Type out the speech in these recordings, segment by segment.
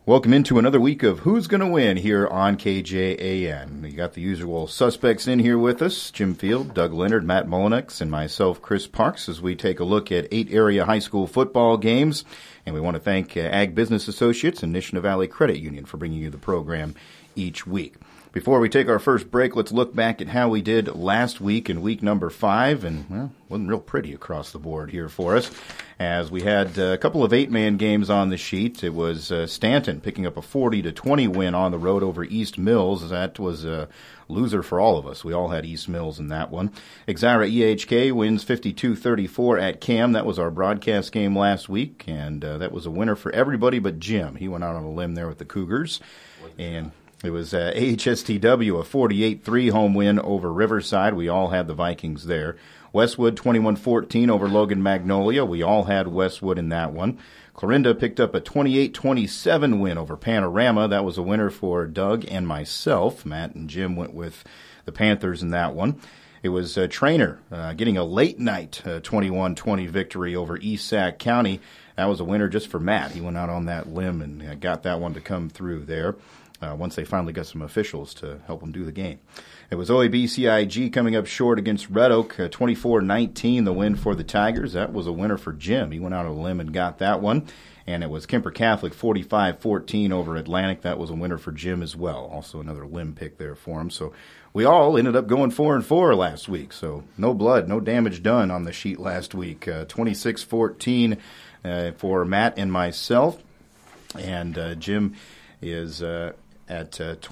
Welcome into another week of Who's Gonna Win here on KJAN. We got the usual suspects in here with us, Jim Field, Doug Leonard, Matt Mullinex, and myself, Chris Parks, as we take a look at 8 area high school football games. And we want to thank Ag Business Associates and Nishna Valley Credit Union for bringing you the program each week. Before we take our first break, let's look back at how we did last week in week number 5, and, well, wasn't real pretty across the board here for us, as we had a couple of 8-man games on the sheet. It was Stanton picking up a 40-20 win on the road over East Mills. That was a loser for all of us. We all had East Mills in that one. Exira EHK wins 52-34 at Cam. That was our broadcast game last week, and that was a winner for everybody but Jim. He went out on a limb there with the Cougars, and it was AHSTW, a 48-3 home win over Riverside. We all had the Vikings there. Westwood 21-14 over Logan Magnolia. We all had Westwood in that one. Clarinda picked up a 28-27 win over Panorama. That was a winner for Doug and myself. Matt and Jim went with the Panthers in that one. It was Trainer getting a late night 21-20 victory over East Sac County. That was a winner just for Matt. He went out on that limb and got that one to come through there. Once they finally got some officials to help them do the game. It was OAB-CIG coming up short against Red Oak, 24-19, the win for the Tigers. That was a winner for Jim. He went out on a limb and got that one. And it was Kemper Catholic, 45-14 over Atlantic. That was a winner for Jim as well. Also another limb pick there for him. So we all ended up going 4-4 last week. So no blood, no damage done on the sheet last week. 26-14 for Matt and myself. And Jim is at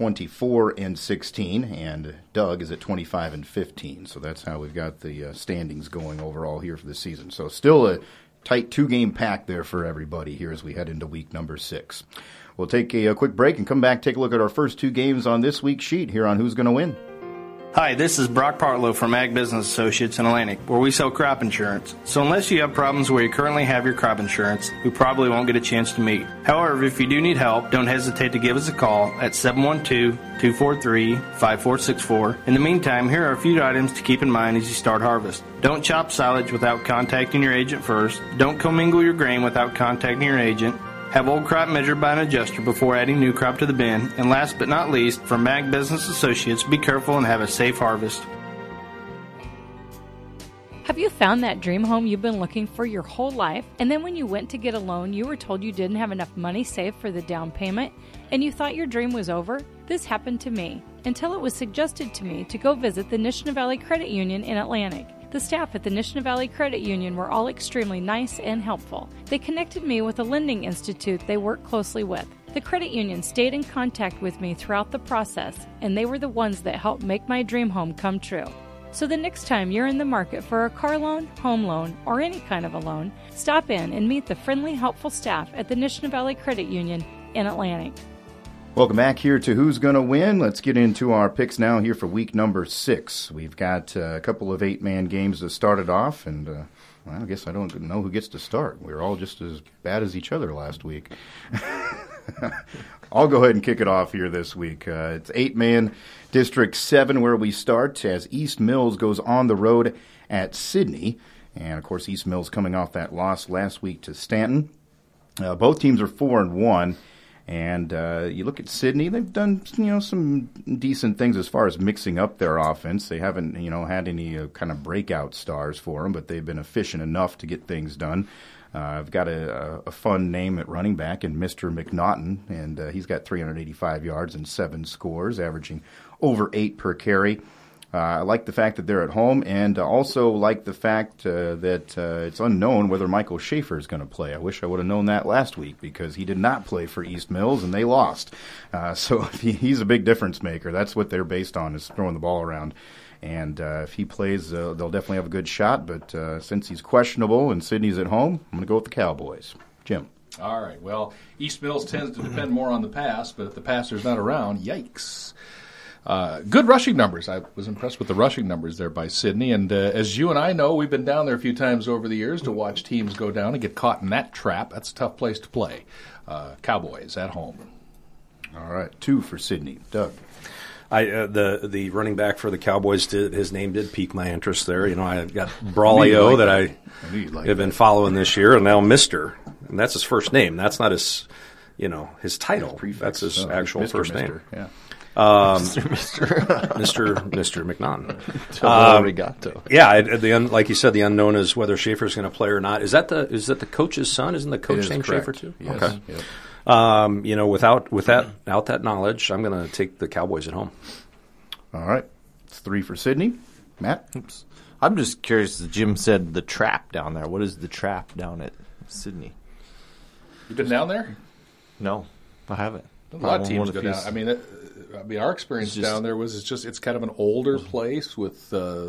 24-16, and Doug is at 25-15. So that's how we've got the standings going overall here for the season. So still a tight 2-game pack there for everybody here as we head into week number 6. We'll take a quick break and come back, take a look at our first 2 games on this week's sheet here on Who's Gonna Win. Hi, this is Brock Partlow from Ag Business Associates in Atlantic, where we sell crop insurance. So unless you have problems where you currently have your crop insurance, we probably won't get a chance to meet. However, if you do need help, don't hesitate to give us a call at 712-243-5464. In the meantime, here are a few items to keep in mind as you start harvest. Don't chop silage without contacting your agent first. Don't commingle your grain without contacting your agent. Have old crop measured by an adjuster before adding new crop to the bin. And last but not least, from Ag Business Associates, be careful and have a safe harvest. Have you found that dream home you've been looking for your whole life, and then when you went to get a loan, you were told you didn't have enough money saved for the down payment, and you thought your dream was over? This happened to me, until it was suggested to me to go visit the Nishna Valley Credit Union in Atlantic. The staff at the Nishna Valley Credit Union were all extremely nice and helpful. They connected me with a lending institute they work closely with. The credit union stayed in contact with me throughout the process, and they were the ones that helped make my dream home come true. So the next time you're in the market for a car loan, home loan, or any kind of a loan, stop in and meet the friendly, helpful staff at the Nishna Valley Credit Union in Atlantic. Welcome back here to Who's Gonna Win. Let's get into our picks now here for week number 6. We've got a couple of 8-man games that started off, and well, I guess I don't know who gets to start. We were all just as bad as each other last week. I'll go ahead and kick it off here this week. It's 8-man District 7 where we start as East Mills goes on the road at Sidney. And, of course, East Mills coming off that loss last week to Stanton. Both teams are 4-1. And you look at Sidney, they've done, some decent things as far as mixing up their offense. They haven't, had any kind of breakout stars for them, but they've been efficient enough to get things done. I've got a fun name at running back in Mr. McNaughton, and he's got 385 yards and 7 scores, averaging over 8 per carry. I like the fact that they're at home, and also like the fact that it's unknown whether Michael Schaefer is going to play. I wish I would have known that last week because he did not play for East Mills, and they lost. So he's a big difference maker. That's what they're based on, is throwing the ball around. And if he plays, they'll definitely have a good shot. But since he's questionable and Sidney's at home, I'm going to go with the Cowboys. Jim. All right. Well, East Mills tends to depend more on the pass, but if the passer's not around, yikes. Good rushing numbers. I was impressed with the rushing numbers there by Sidney. And as you and I know, we've been down there a few times over the years to watch teams go down and get caught in that trap. That's a tough place to play. Cowboys at home. All right, 2 for Sidney. Doug. The running back for the Cowboys, his name did pique my interest there. I got Braulio that I have been following this year, and now Mr. And that's his first name. That's not his his title. That's his actual Mr. first name. Yeah. Mr. McNaughton. Arigato. Yeah, like you said, the unknown is whether Schaefer's going to play or not. Is that the coach's son? Isn't the coach named Schaefer too? Yes. Okay. Yep. Without that knowledge, I'm going to take the Cowboys at home. All right. It's 3 for Sydney. Matt? Oops. I'm just curious. Jim said the trap down there. What is the trap down at Sydney? You been down there? No, I haven't. A lot of teams go down. I mean, our experience down there was it's kind of an older place with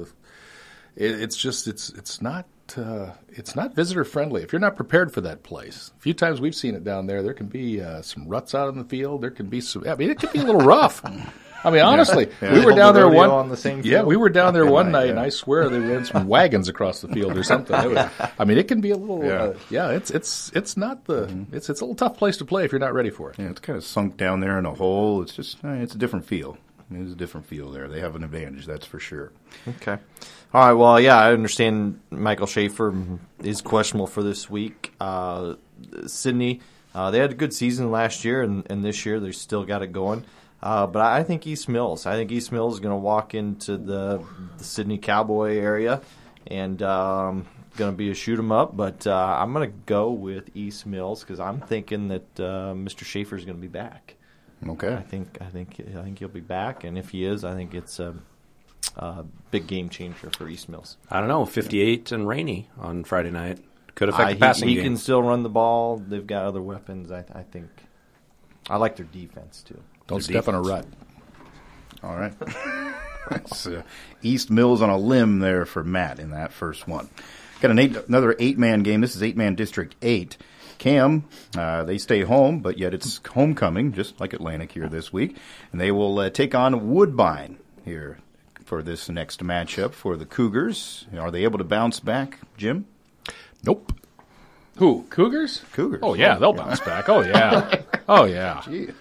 it's not visitor friendly. If you're not prepared for that place, a few times we've seen it down there. There can be some ruts out in the field. There can be some. I mean, it can be a little rough. I mean, honestly, we were down there we were down there one night, and I swear they ran some wagons across the field or something. It can be a little. It's not the. It's a little tough place to play if you're not ready for it. Yeah, it's kind of sunk down there in a hole. It's just it's a different feel. It's a different feel there. They have an advantage, that's for sure. Okay. All right. Well, yeah, I understand Michael Schaefer is questionable for this week. Sydney, they had a good season last year, and this year they still got it going. But I think East Mills. I think East Mills is going to walk into the Sydney Cowboy area and going to be a shoot 'em up. But I'm going to go with East Mills because I'm thinking that Mr. Schaefer is going to be back. Okay. I think he'll be back, and if he is, I think it's a big game changer for East Mills. I don't know, 58 and rainy on Friday night could affect the passing game. He can still run the ball. They've got other weapons. I think. I like their defense too. Don't step in a rut. All right. It's East Mills on a limb there for Matt in that first one. Got another 8-man game. This is 8-man District 8. Cam, they stay home, but yet it's homecoming, just like Atlantic here this week. And they will take on Woodbine here for this next matchup for the Cougars. Are they able to bounce back, Jim? Nope. Who? Cougars? Cougars. Oh, yeah, they'll bounce back. Oh, yeah. Oh, yeah.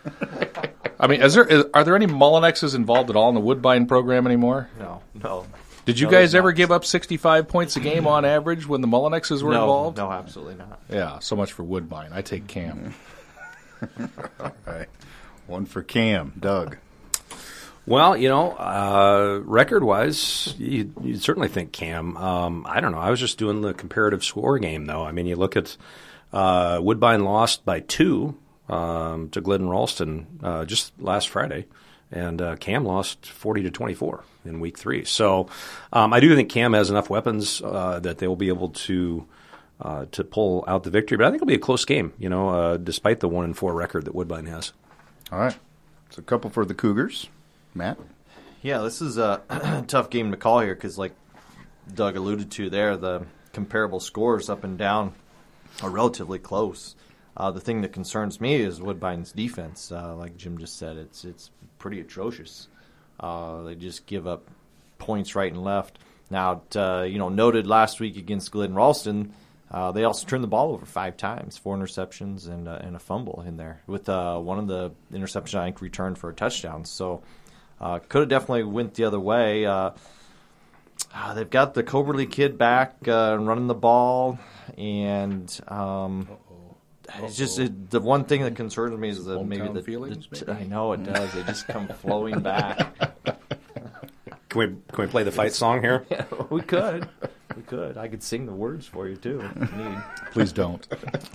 I mean, are there any Mullinexes involved at all in the Woodbine program anymore? No. Did you guys ever give up 65 points a game on average when the Mullinexes were involved? No, absolutely not. Yeah, so much for Woodbine. I take Cam. All right. One for Cam. Doug. Well, record-wise, you'd certainly think Cam. I don't know. I was just doing the comparative score game, though. I mean, you look at Woodbine lost by 2 to Glidden Ralston just last Friday, and Cam lost 40-24 in Week 3. So I do think Cam has enough weapons that they will be able to pull out the victory. But I think it'll be a close game, despite the 1-4 record that Woodbine has. All right. It's a couple for the Cougars. Matt? Yeah, this is a tough game to call here because, like Doug alluded to there, the comparable scores up and down are relatively close. The thing that concerns me is Woodbine's defense. Like Jim just said, it's pretty atrocious. They just give up points right and left. Now, noted last week against Glidden Ralston, they also turned the ball over 5 times, 4 interceptions and a fumble in there, with one of the interceptions I think returned for a touchdown. So could have definitely went the other way. They've got the Coberly kid back running the ball, and it's just the one thing that concerns me is maybe the feelings. I know it does. They just come flowing back. Can we play the fight song here? Yeah, we could. I could sing the words for you too if you need. Please don't.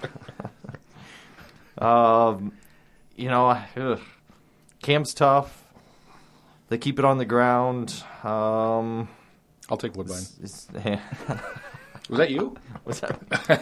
Cam's tough. They keep it on the ground. I'll take Woodbine. Was that you? Was that?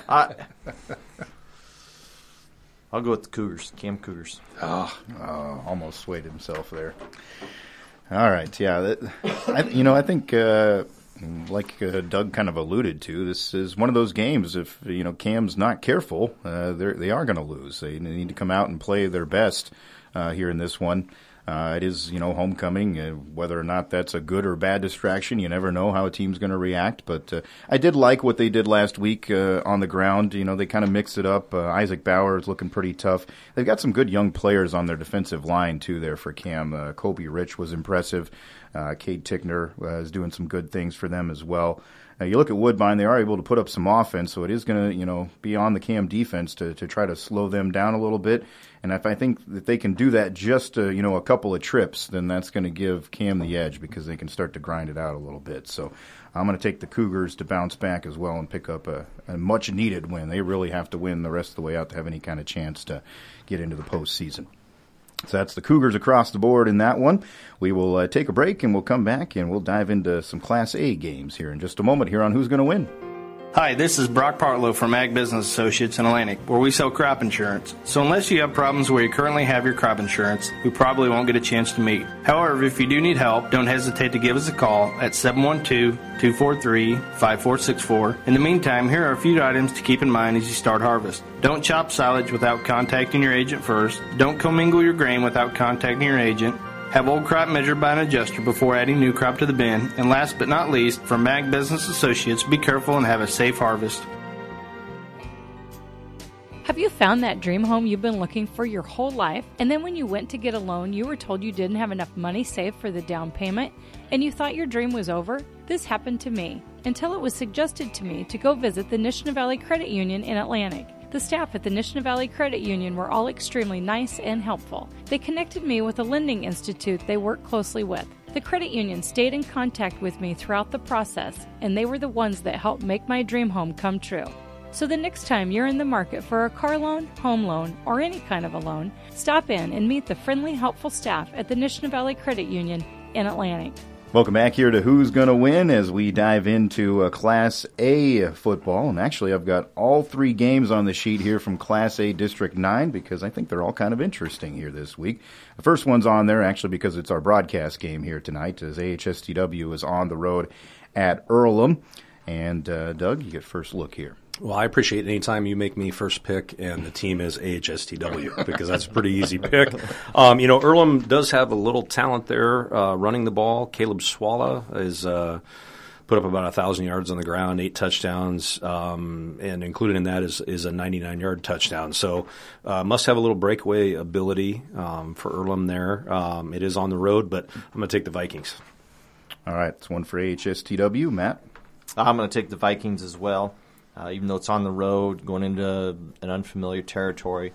I'll go with the Cougars. Cam Cougars. Almost swayed himself there. All right, yeah. I think, like Doug kind of alluded to, this is one of those games. If Cam's not careful, they are going to lose. They need to come out and play their best here in this one. It is, homecoming. Whether or not that's a good or bad distraction, you never know how a team's going to react. But I did like what they did last week on the ground. They kind of mixed it up. Isaac Bauer is looking pretty tough. They've got some good young players on their defensive line, too, there for Cam. Kobe Rich was impressive. Cade Tickner is doing some good things for them as well. You look at Woodbine; they are able to put up some offense, so it is going to, be on the Cam defense to try to slow them down a little bit. And if I think that they can do that just a couple of trips, then that's going to give Cam the edge because they can start to grind it out a little bit. So I'm going to take the Cougars to bounce back as well and pick up a much needed win. They really have to win the rest of the way out to have any kind of chance to get into the postseason. So that's the Cougars across the board in that one. We will take a break, and we'll come back, and we'll dive into some Class A games here in just a moment here on Who's Going to Win. Hi, this is Brock Partlow from Ag Business Associates in Atlantic, where we sell crop insurance. So unless you have problems where you currently have your crop insurance, we probably won't get a chance to meet. However, if you do need help, don't hesitate to give us a call at 712-243-5464. In the meantime, here are a few items to keep in mind as you start harvest. Don't chop silage without contacting your agent first. Don't commingle your grain without contacting your agent. Have old crop measured by an adjuster before adding new crop to the bin. And last but not least, from Ag Business Associates, be careful and have a safe harvest. Have you found that dream home you've been looking for your whole life, and then when you went to get a loan, you were told you didn't have enough money saved for the down payment, and you thought your dream was over? This happened to me, until it was suggested to me to go visit the Nishna Valley Credit Union in Atlantic. The staff at the Nishna Valley Credit Union were all extremely nice and helpful. They connected me with a lending institute they work closely with. The credit union stayed in contact with me throughout the process, and they were the ones that helped make my dream home come true. So the next time you're in the market for a car loan, home loan, or any kind of a loan, stop in and meet the friendly, helpful staff at the Nishna Valley Credit Union in Atlantic. Welcome back here to Who's Going to Win as we dive into Class A football. And actually, I've got all three games on the sheet here from Class A District 9 because I think they're all kind of interesting here this week. The first one's on there actually because it's our broadcast game here tonight as AHSTW is on the road at Earlham. And, Doug, you get first look here. Well, I appreciate any time you make me first pick and the team is AHSTW because that's a pretty easy pick. Earlham does have a little talent there running the ball. Caleb Swalla is put up about 1,000 yards on the ground, 8 touchdowns, and included in that is a 99-yard touchdown. So must have a little breakaway ability for Earlham there. It is on the road, but I'm going to take the Vikings. All right, it's one for AHSTW. Matt? I'm going to take the Vikings as well. Even though it's on the road, going into an unfamiliar territory,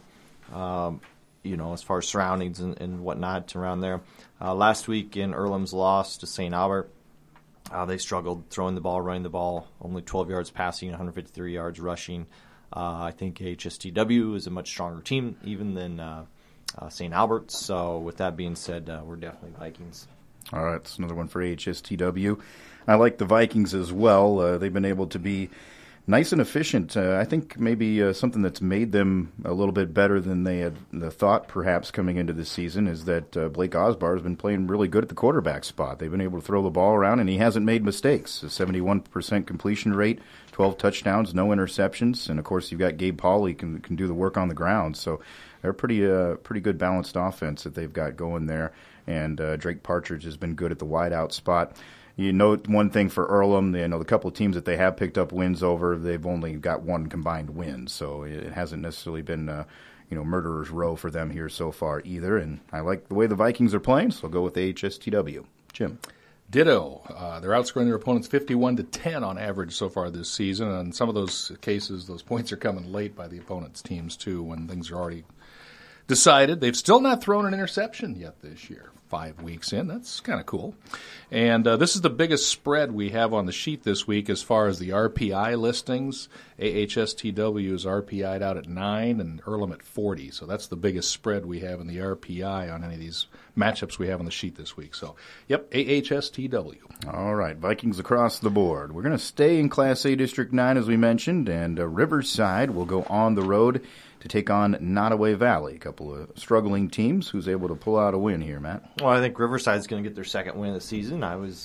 as far as surroundings and whatnot around there. Last week in Earlham's loss to St. Albert, they struggled throwing the ball, running the ball, only 12 yards passing, 153 yards rushing. I think HSTW is a much stronger team even than St. Albert. So with that being said, we're definitely Vikings. All right, it's another one for HSTW. I like the Vikings as well. They've been able to be nice and efficient. I think maybe something that's made them a little bit better than they had thought perhaps coming into this season is that Blake Osbar has been playing really good at the quarterback spot. They've been able to throw the ball around, and he hasn't made mistakes. A 71% completion rate, 12 touchdowns, no interceptions, and, of course, you've got Gabe Pauley can do the work on the ground. So they're pretty good balanced offense that they've got going there, and Drake Partridge has been good at the wideout spot. You note one thing for Earlham, the couple of teams that they have picked up wins over, they've only got one combined win, so it hasn't necessarily been murderer's row for them here so far either. And I like the way the Vikings are playing, so I'll go with the HSTW. Jim? Ditto. They're outscoring their opponents 51-10 on average so far this season. And in some of those cases, those points are coming late by the opponent's teams, too, when things are already decided. They've still not thrown an interception yet this year. 5 weeks in. That's kind of cool. And this is the biggest spread we have on the sheet this week as far as the RPI listings. AHSTW is RPI'd out at 9 and Earlham at 40. So that's the biggest spread we have in the RPI on any of these matchups we have on the sheet this week. So, yep, AHSTW. All right, Vikings across the board. We're going to stay in Class A District 9, as we mentioned, and Riverside will go on the road to take on Nottoway Valley, a couple of struggling teams. Who's able to pull out a win here, Matt? Well, I think Riverside's going to get their second win of the season. I was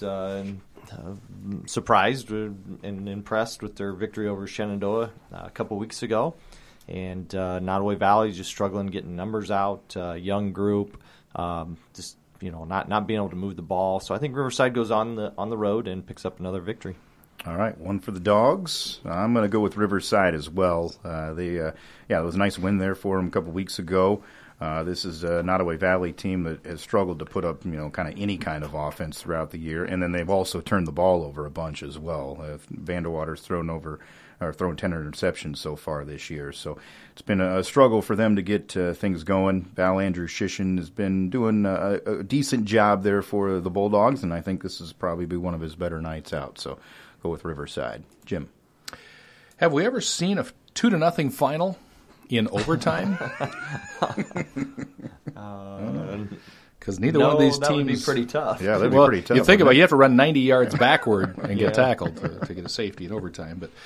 surprised and impressed with their victory over Shenandoah a couple weeks ago. And Nottoway Valley is just struggling getting numbers out, young group, not being able to move the ball. So I think Riverside goes on the road and picks up another victory. All right, one for the Dogs. I'm going to go with Riverside as well. It was a nice win there for them a couple weeks ago. This is a Nottoway Valley team that has struggled to put up, kind of any kind of offense throughout the year, and then they've also turned the ball over a bunch as well. Vanderwater's thrown 10 interceptions so far this year, so it's been a struggle for them to get things going. Val Andrew Shishin has been doing a decent job there for the Bulldogs, and I think this is probably be one of his better nights out. So go with Riverside. Jim. Have we ever seen a 2-0 final in overtime? Because neither one of these teams would be pretty tough. Yeah, that'd be pretty tough. You think about it, you have to run 90 yards backward and get tackled to get a safety in overtime. But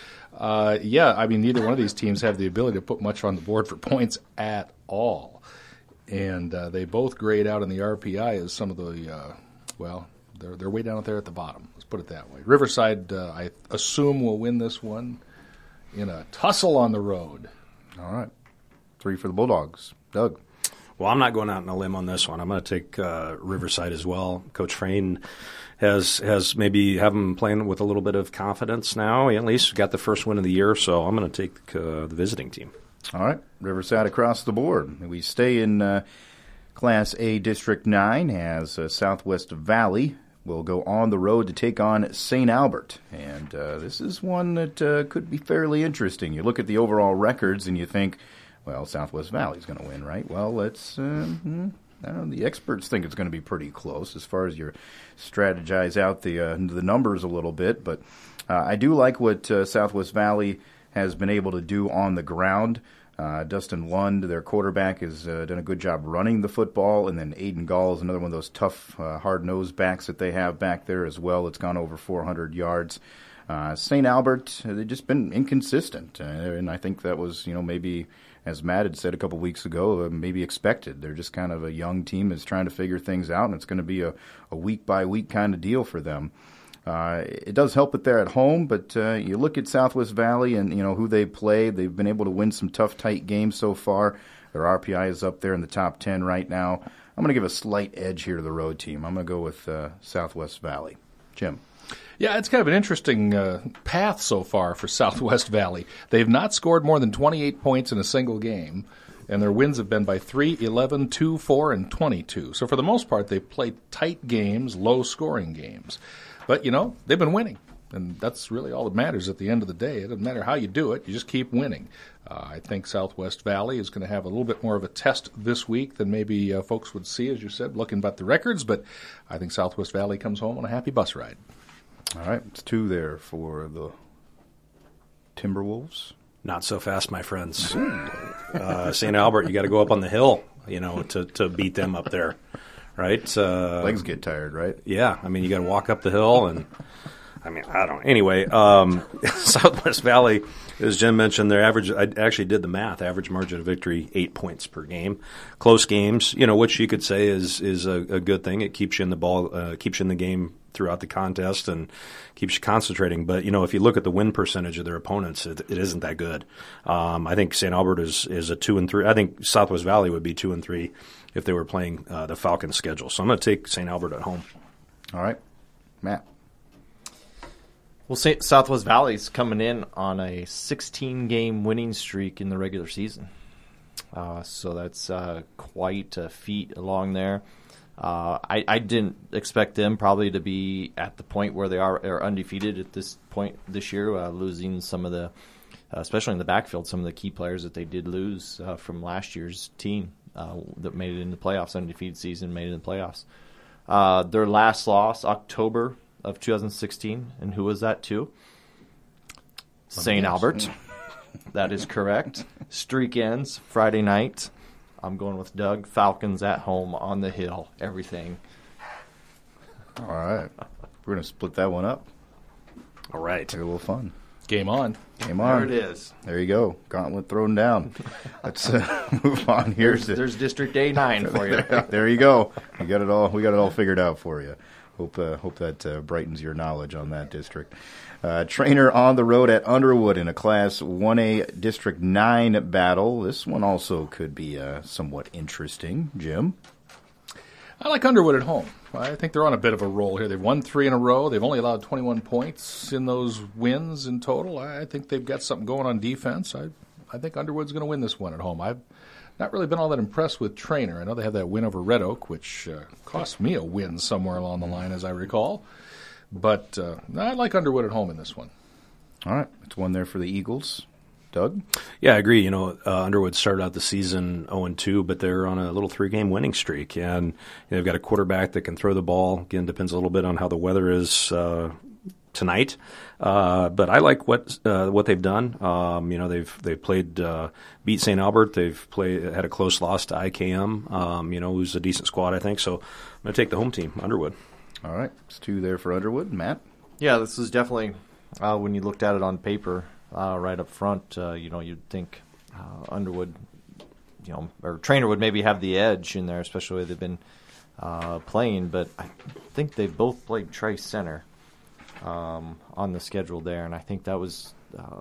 neither one of these teams have the ability to put much on the board for points at all. And they both grade out in the RPI as some of the they're way down there at the bottom. Let's put it that way. Riverside, I assume, will win this one in a tussle on the road. All right. 3 for the Bulldogs. Doug. Well, I'm not going out on a limb on this one. I'm going to take Riverside as well. Coach Frayne has maybe have them playing with a little bit of confidence now. He at least got the first win of the year, so I'm going to take the visiting team. All right. Riverside across the board. We stay in Class A District 9 as Southwest Valley will go on the road to take on St. Albert. And this is one that could be fairly interesting. You look at the overall records and you think, well, Southwest Valley's going to win, right? Well, let's I don't know, the experts think it's going to be pretty close as far as you strategize out the numbers a little bit. But I do like what Southwest Valley has been able to do on the ground. Dustin Lund, their quarterback, has done a good job running the football, and then Aiden Gall is another one of those tough, hard-nosed backs that they have back there as well. It's gone over 400 yards. St. Albert, they've just been inconsistent, and I think that was, maybe, as Matt had said a couple weeks ago, maybe expected. They're just kind of a young team that's trying to figure things out, and it's going to be a week-by-week kind of deal for them. It does help that they're at home, but you look at Southwest Valley and who they play. They've been able to win some tough, tight games so far. Their RPI is up there in the top 10 right now. I'm going to give a slight edge here to the road team. I'm going to go with Southwest Valley. Jim. Yeah, it's kind of an interesting path so far for Southwest Valley. They've not scored more than 28 points in a single game, and their wins have been by 3, 11, 2, 4, and 22. So for the most part, they've played tight games, low-scoring games. But, they've been winning, and that's really all that matters at the end of the day. It doesn't matter how you do it. You just keep winning. I think Southwest Valley is going to have a little bit more of a test this week than maybe folks would see, as you said, looking at the records. But I think Southwest Valley comes home on a happy bus ride. All right, it's 2 there for the Timberwolves. Not so fast, my friends. St. Albert, you got to go up on the hill, to beat them up there. Right? Legs get tired, right? Yeah. I mean, you got to walk up the hill, and I don't know. Anyway, Southwest Valley, as Jim mentioned, their average, I actually did the math, average margin of victory, 8 points per game. Close games, which you could say is a good thing. It keeps you in the ball, keeps you in the game throughout the contest and keeps you concentrating. But, if you look at the win percentage of their opponents, it isn't that good. I think St. Albert is a 2-3. I think Southwest Valley would be 2-3 if they were playing the Falcons schedule. So I'm going to take St. Albert at home. All right. Matt. Well, Southwest Valley's coming in on a 16-game winning streak in the regular season. So that's quite a feat along there. I didn't expect them probably to be at the point where they are undefeated at this point this year, losing some of the, especially in the backfield, some of the key players that they did lose from last year's team that made it in the playoffs, undefeated season, made it in the playoffs. Their last loss, October of 2016, and who was that to? St. Albert. That is correct. Streak ends Friday night. I'm going with Doug. Falcons at home on the hill. Everything. All right. We're going to split that one up. All right. Take a little fun. Game on. Game on. There it is. There you go. Gauntlet thrown down. Let's move on here. There's District A9 for you. There you go. We got it all figured out for you. Hope that brightens your knowledge on that district. Trainer on the road at Underwood in a Class 1A District 9 battle. This one also could be somewhat interesting. Jim? I like Underwood at home. I think they're on a bit of a roll here. They've won 3 in a row. They've only allowed 21 points in those wins in total. I think they've got something going on defense. I think Underwood's going to win this one at home. I've not really been all that impressed with Trainer. I know they had that win over Red Oak, which cost me a win somewhere along the line, as I recall. But I like Underwood at home in this one. All right. It's one there for the Eagles. Doug? Yeah, I agree. Underwood started out the season 0-2, but they're on a little 3-game winning streak. And they've got a quarterback that can throw the ball. Again, depends a little bit on how the weather is tonight. But I like what they've done. They've played, beat St. Albert. They've had a close loss to IKM, who's a decent squad, I think. So I'm going to take the home team, Underwood. All right. It's 2 there for Underwood. Matt? Yeah, this is definitely, when you looked at it on paper, right up front, you'd think Underwood, or Trainer would maybe have the edge in there, especially the way they've been playing. But I think they both played Trey Center on the schedule there, and I think that was,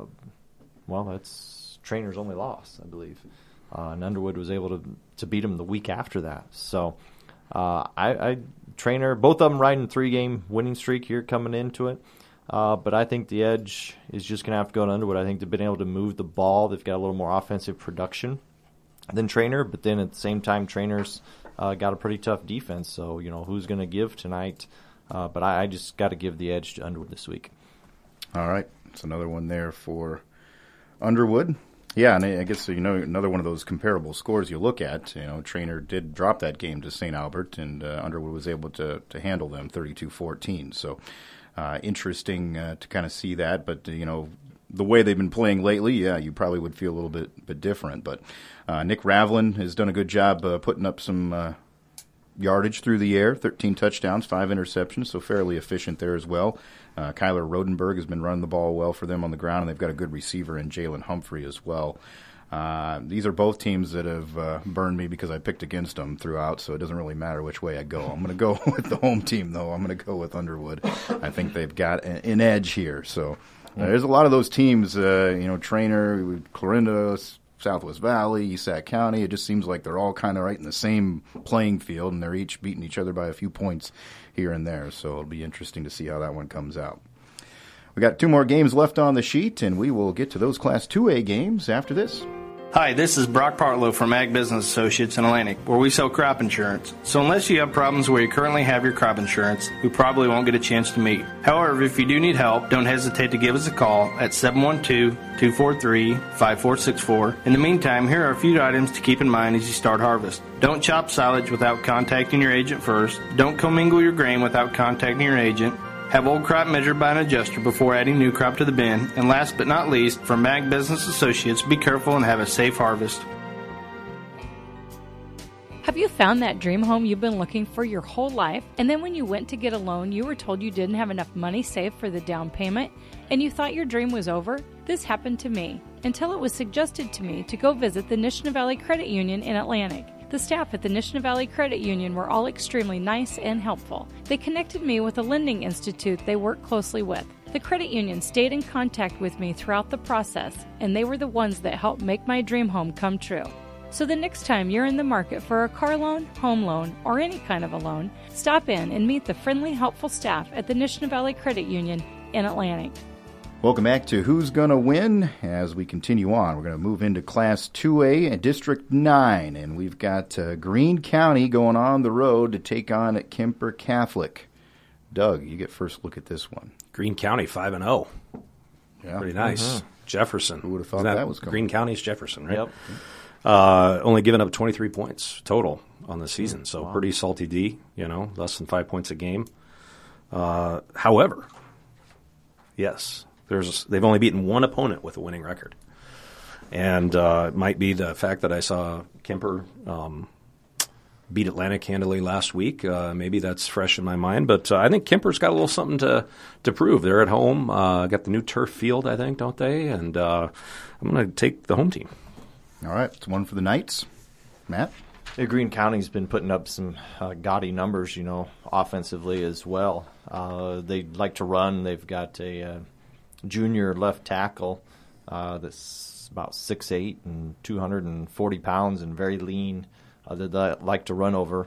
that's Trainer's only loss, I believe. And Underwood was able to beat him the week after that. So Trainer, both of them riding 3-game winning streak here coming into it. But I think the edge is just going to have to go to Underwood. I think they've been able to move the ball. They've got a little more offensive production than Trainer, but then at the same time, Trainer's got a pretty tough defense. So, who's going to give tonight? But I just got to give the edge to Underwood this week. All right. It's another one there for Underwood. Yeah, and I guess, another one of those comparable scores you look at. Trainer did drop that game to St. Albert, and Underwood was able to handle them 32-14. So, interesting to kind of see that, but the way they've been playing lately, you probably would feel a little bit different. But Nick Ravlin has done a good job putting up some yardage through the air, 13 touchdowns, 5 interceptions, so fairly efficient there as well. Kyler Rodenberg has been running the ball well for them on the ground, and they've got a good receiver in Jalen Humphrey as well. These are both teams that have burned me because I picked against them throughout, so it doesn't really matter which way I go. I'm going to go with the home team, though. I'm going to go with Underwood. I think they've got an edge here. So there's a lot of those teams, Trainer, Clarinda, Southwest Valley, East Sac County. It just seems like they're all kind of right in the same playing field, and they're each beating each other by a few points here and there. So it'll be interesting to see how that one comes out. We got 2 more games left on the sheet, and we will get to those Class 2A games after this. Hi, this is Brock Partlow from Ag Business Associates in Atlantic, where we sell crop insurance. So unless you have problems where you currently have your crop insurance, we probably won't get a chance to meet. However, if you do need help, don't hesitate to give us a call at 712-243-5464. In the meantime, here are a few items to keep in mind as you start harvest. Don't chop silage without contacting your agent first. Don't commingle your grain without contacting your agent. Have old crop measured by an adjuster before adding new crop to the bin. And last but not least, from Ag Business Associates, be careful and have a safe harvest. Have you found that dream home you've been looking for your whole life, and then when you went to get a loan, you were told you didn't have enough money saved for the down payment, and you thought your dream was over? This happened to me, until it was suggested to me to go visit the Nishna Valley Credit Union in Atlantic. The staff at the Nishna Valley Credit Union were all extremely nice and helpful. They connected me with a lending institute they work closely with. The credit union stayed in contact with me throughout the process, and they were the ones that helped make my dream home come true. So the next time you're in the market for a car loan, home loan, or any kind of a loan, stop in and meet the friendly, helpful staff at the Nishna Valley Credit Union in Atlantic. Welcome back to Who's Gonna Win. As we continue on, we're going to move into Class 2A and District 9, and we've got Greene County going on the road to take on Kemper Catholic. Doug, you get first look at this one. Greene County 5-0. Yeah. Pretty nice. Jefferson. Who would have thought that was coming? Greene County's Jefferson, right? Yep. Only giving up 23 points total on the season, so pretty salty D, less than 5 points a game. However, yes, they've only beaten one opponent with a winning record. And it might be the fact that I saw Kemper beat Atlantic handily last week. Maybe that's fresh in my mind. But I think Kemper's got a little something to prove. They're at home. Got the new turf field, I think, don't they? And I'm going to take the home team. All right. It's one for the Knights. Matt? Yeah, Greene County's been putting up some gaudy numbers, offensively as well. They like to run. They've got a junior left tackle that's about 6'8" and 240 pounds and very lean. They like to run over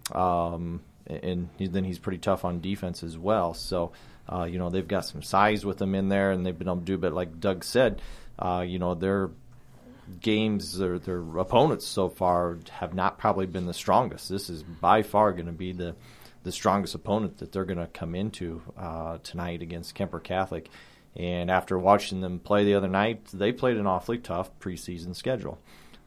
and then he's pretty tough on defense as well. So, they've got some size with them in there, and they've been able to do. But like Doug said, their games, their opponents so far have not probably been the strongest. This is by far going to be the strongest opponent that they're going to come into tonight against Kemper Catholic. And after watching them play the other night, they played an awfully tough preseason schedule.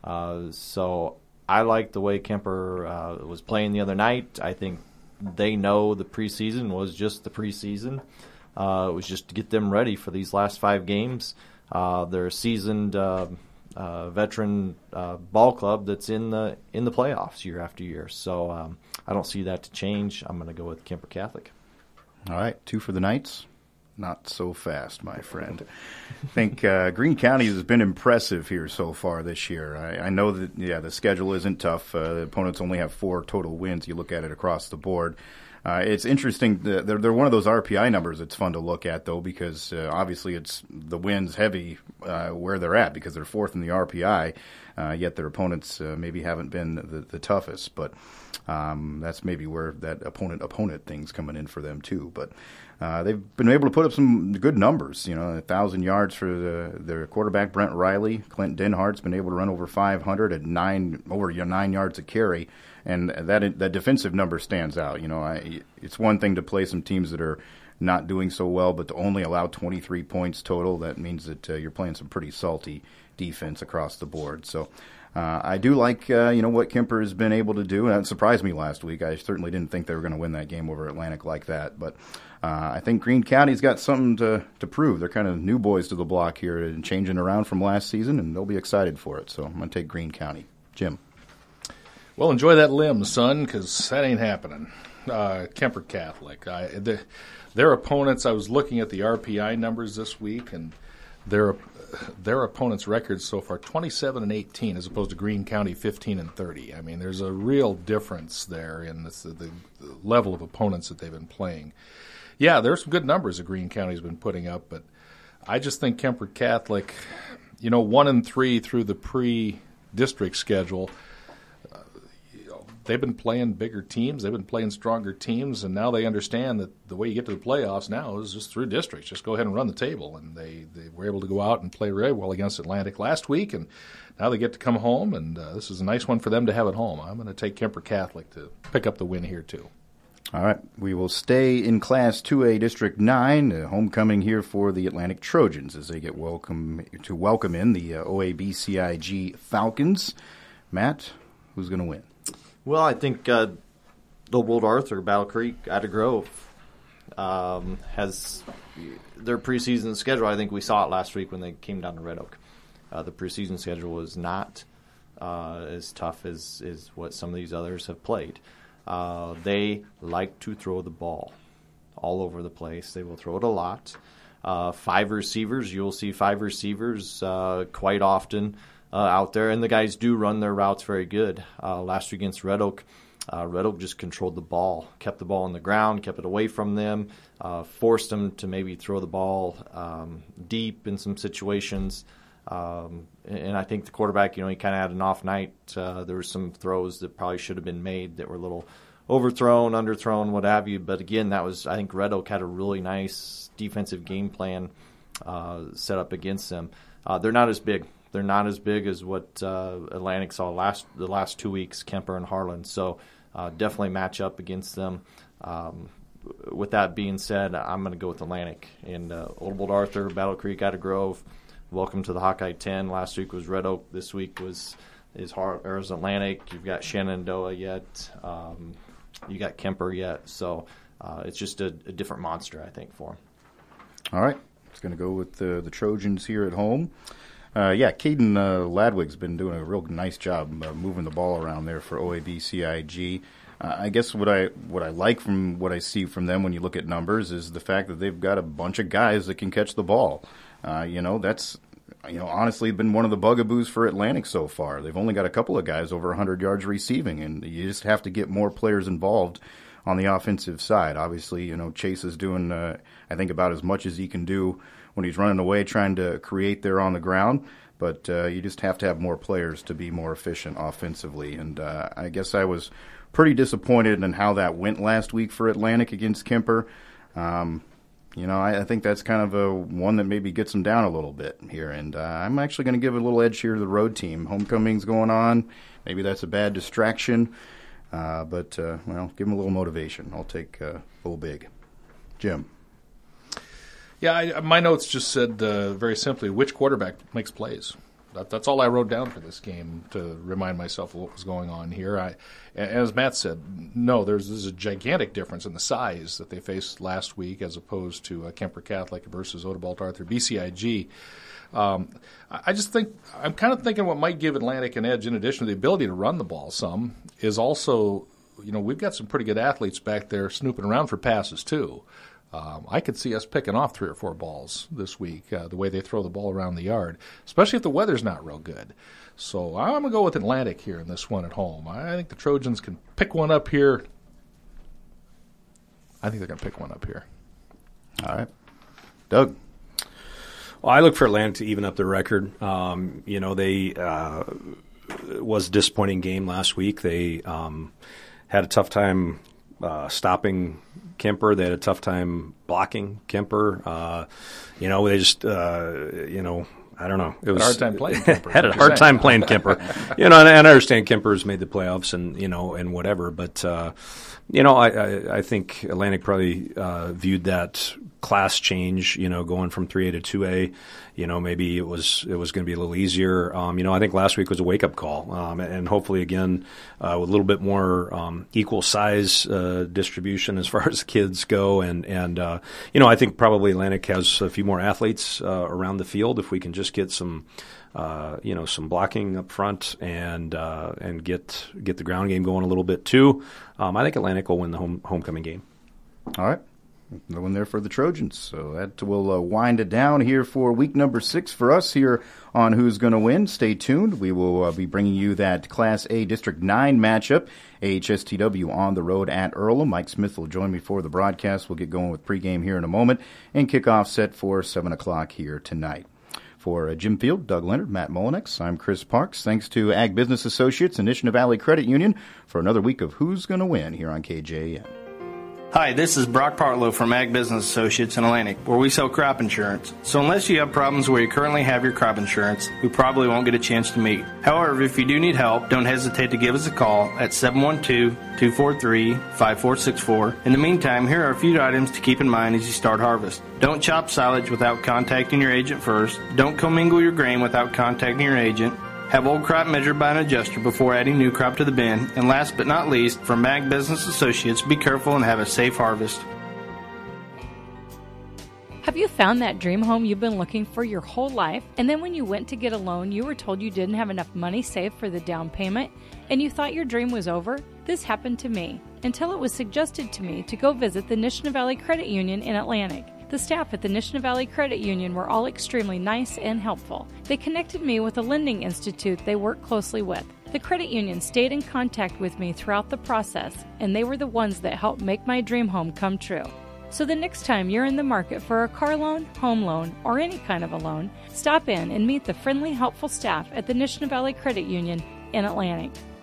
So I like the way Kemper was playing the other night. I think they know the preseason was just the preseason. It was just to get them ready for these last 5 games. They're a seasoned veteran ball club that's in the playoffs year after year. So I don't see that to change. I'm going to go with Kemper Catholic. All right, 2 for the Knights. Not so fast, my friend. I think Greene County has been impressive here so far this year. I know that, the schedule isn't tough. The opponents only have 4 total wins. You look at it across the board. It's interesting. They're one of those RPI numbers that's fun to look at, though, because obviously it's the wins heavy where they're at because they're 4th in the RPI, yet their opponents maybe haven't been the toughest. But that's maybe where that opponent thing's coming in for them, too. But they've been able to put up some good numbers. 1,000 yards for their quarterback, Brent Riley. Clint Denhart's been able to run over 500 at 9 yards a carry. And that defensive number stands out. It's one thing to play some teams that are not doing so well, but to only allow 23 points total, that means that you're playing some pretty salty defense across the board. So I do like what Kemper has been able to do, and that surprised me last week. I certainly didn't think they were going to win that game over Atlantic like that, but I think Greene County's got something to prove. They're kind of new boys to the block here and changing around from last season, and they'll be excited for it. So I'm going to take Greene County. Jim. Well, enjoy that limb, son, because that ain't happening. Kemper Catholic. Their opponents, I was looking at the RPI numbers this week, and their opponents' records so far, 27-18, as opposed to Greene County 15-30. I mean, there's a real difference there in the level of opponents that they've been playing. Yeah, there's some good numbers that Greene County's been putting up, but I just think Kemper Catholic, 1-3 through the pre-district schedule. They've been playing bigger teams. They've been playing stronger teams, and now they understand that the way you get to the playoffs now is just through districts. Just go ahead and run the table, and they were able to go out and play very well against Atlantic last week, and now they get to come home, and this is a nice one for them to have at home. I'm going to take Kemper Catholic to pick up the win here, too. All right, we will stay in Class 2A District 9, homecoming here for the Atlantic Trojans as they get welcome in the OABCIG Falcons. Matt, who's going to win? Well, I think Old Arthur, Battle Creek, Ida Grove has their preseason schedule. I think we saw it last week when they came down to Red Oak. The preseason schedule was not as tough as what some of these others have played. They like to throw the ball all over the place. They will throw it a lot. 5 receivers, you'll see 5 receivers quite often out there, and the guys do run their routes very good. Last week against Red Oak just controlled the ball, kept the ball on the ground, kept it away from them, forced them to maybe throw the ball deep in some situations. And I think the quarterback, he kind of had an off night. There were some throws that probably should have been made that were a little overthrown, underthrown, what have you. But again, I think Red Oak had a really nice defensive game plan set up against them. They're not as big. They're not as big as what Atlantic saw the last 2 weeks, Kemper and Harlan. So definitely match up against them. With that being said, I'm going to go with Atlantic. And Old Arthur, Battle Creek, Ida Grove, welcome to the Hawkeye 10. Last week was Red Oak. This week is Atlantic. You've got Shenandoah yet. You got Kemper yet. So it's just a different monster, I think, for them. All right. It's going to go with the Trojans here at home. Caden Ladwig's been doing a real nice job moving the ball around there for OABCIG. I guess what I like from what I see from them when you look at numbers is the fact that they've got a bunch of guys that can catch the ball. That's honestly been one of the bugaboos for Atlantic so far. They've only got a couple of guys over 100 yards receiving, and you just have to get more players involved on the offensive side. Obviously, Chase is doing, I think, about as much as he can do when he's running away trying to create there on the ground. but you just have to have more players to be more efficient offensively. And I guess I was pretty disappointed in how that went last week for Atlantic against Kemper. I think that's kind of a one that maybe gets them down a little bit here. And I'm actually going to give a little edge here to the road team. Homecoming's going on. Maybe that's a bad distraction. But give them a little motivation. I'll take Bull Big. Jim. Yeah, my notes just said very simply, which quarterback makes plays? That's all I wrote down for this game to remind myself of what was going on here. And as Matt said, no, there's a gigantic difference in the size that they faced last week as opposed to Kemper Catholic versus Odebolt Arthur BCIG. I just think I'm kind of thinking what might give Atlantic an edge, in addition to the ability to run the ball some, is also, we've got some pretty good athletes back there snooping around for passes too. I could see us picking off 3 or 4 balls this week, the way they throw the ball around the yard, especially if the weather's not real good. So I'm going to go with Atlantic here in this one at home. I think the Trojans can pick one up here. I think they're going to pick one up here. All right. Doug. Well, I look for Atlantic to even up their record. They it was a disappointing game last week. They had a tough time stopping Kemper. They had a tough time blocking Kemper. They just, I don't know. It was a hard time playing Kemper. Had a hard time playing Kemper. And I understand Kemper's made the playoffs and whatever, but I think Atlantic probably viewed that class change, going from 3A to 2A. Maybe it was going to be a little easier. I think last week was a wake up call, and hopefully again with a little bit more equal size distribution as far as kids go, and I think probably Atlantic has a few more athletes around the field if we can just get some blocking up front and get the ground game going a little bit too. I think Atlantic will win the homecoming game. All right. No one there for the Trojans. So that will wind it down here for week number 6 for us here on Who's Going to Win. Stay tuned. We will be bringing you that Class A District 9 matchup, AHSTW on the road at Earlham. Mike Smith will join me for the broadcast. We'll get going with pregame here in a moment and kickoff set for 7 o'clock here tonight. For Jim Field, Doug Leonard, Matt Mullinex, I'm Chris Parks. Thanks to Ag Business Associates and Nishnah Valley Credit Union for another week of Who's Going to Win here on KJAN. Hi, this is Brock Partlow from Ag Business Associates in Atlantic, where we sell crop insurance. So unless you have problems where you currently have your crop insurance, we probably won't get a chance to meet. However, if you do need help, don't hesitate to give us a call at 712-243-5464. In the meantime, here are a few items to keep in mind as you start harvest. Don't chop silage without contacting your agent first. Don't commingle your grain without contacting your agent. Have old crop measured by an adjuster before adding new crop to the bin. And last but not least, from Ag Business Associates, be careful and have a safe harvest. Have you found that dream home you've been looking for your whole life, and then when you went to get a loan, you were told you didn't have enough money saved for the down payment, and you thought your dream was over? This happened to me, until it was suggested to me to go visit the Nishnah Valley Credit Union in Atlantic. The staff at the Nishnah Valley Credit Union were all extremely nice and helpful. They connected me with a lending institute they work closely with. The credit union stayed in contact with me throughout the process, and they were the ones that helped make my dream home come true. So the next time you're in the market for a car loan, home loan, or any kind of a loan, stop in and meet the friendly, helpful staff at the Nishnah Valley Credit Union in Atlantic.